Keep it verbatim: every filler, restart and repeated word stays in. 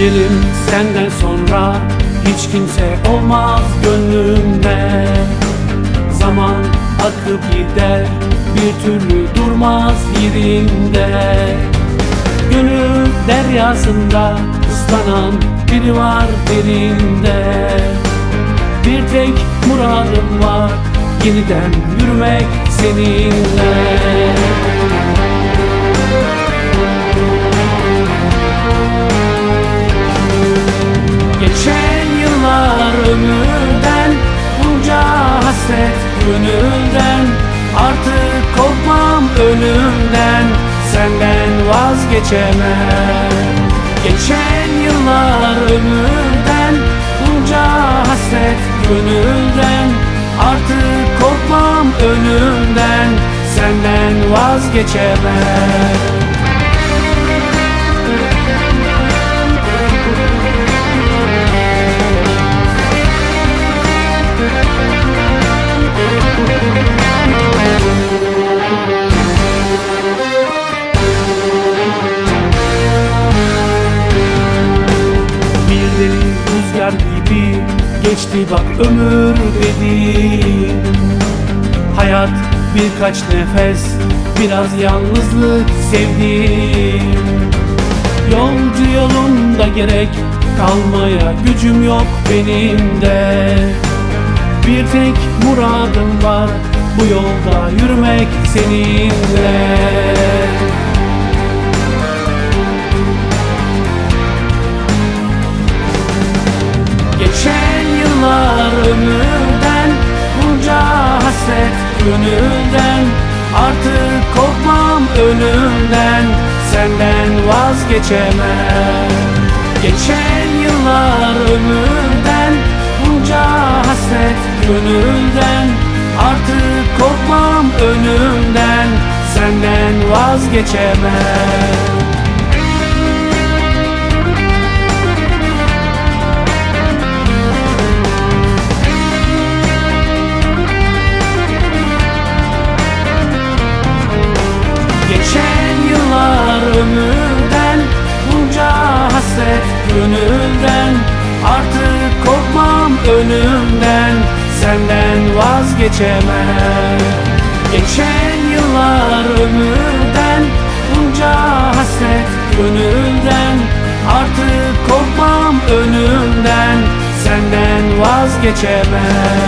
Ecelim senden sonra hiç kimse olmaz gönlümde. Zaman akıp gider, bir türlü durmaz yerinde. Gönül deryasında ıslanan biri var derinde. Bir tek muradım var, yeniden yürümek seninle. Geçen yıllar ömürden, bunca hasret gönülden. Artık korkmam ölümden, senden vazgeçemem. Geçen yıllar ömürden, bunca hasret gönülden. Artık korkmam ölümden, senden vazgeçemem. Bir derin rüzgar gibi geçti bak ömür dediğim. Hayat birkaç nefes, biraz yalnızlık sevdim. Yolcu yolunda gerek kalmaya gücüm yok benim de. Bir tek muradım var, bu yolda yürümek seninle. Geçen yıllar ömürden, bunca hasret gönülden. Artık korkmam ölümden, senden vazgeçemem. Geçen yıllar ömürden, bunca hasret gönülden. Artık korkmam ölümden, senden vazgeçemem. Geçen yıllar ömürden, bunca hasret gönülden. Artık korkmam ölümden, senden vazgeçemem. Geçen yıllar ömürden, bunca hasret gönülden. Artık korkmam ölümden, senden vazgeçemem.